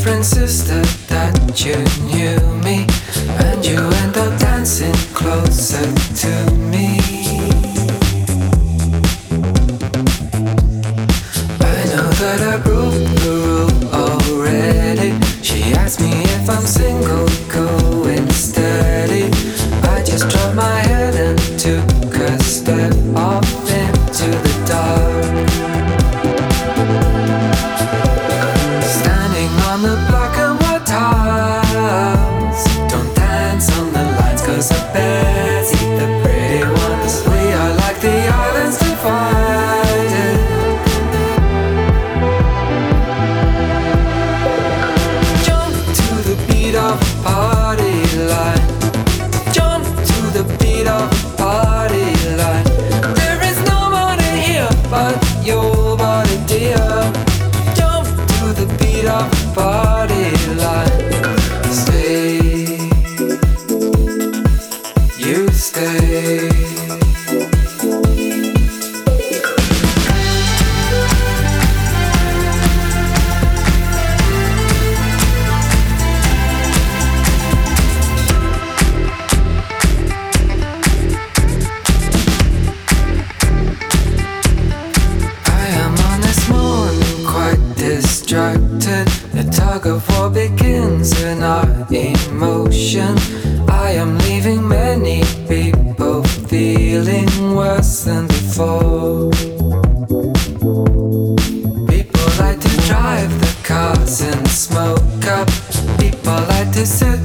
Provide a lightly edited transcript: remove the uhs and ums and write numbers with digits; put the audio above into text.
insisted that you knew me, and you end up dancing closer to me. I know that I broke the rule already. She asked me if I'm single, going steady. I just dropped my head and took a step off into the dark. Standing on the black and white tiles. Don't dance on the lines, 'cause the bears eat the pretty ones. We are like the islands divided. Jump to the beat of a party line. Jump to the beat of a party line. There is nobody here but your body, dear. Jump to the beat of a party line. Stay, you stay. Distracted, the tug of war begins in our emotion. I am leaving many people feeling worse than before. People like to drive the cars and smoke up. People like to sit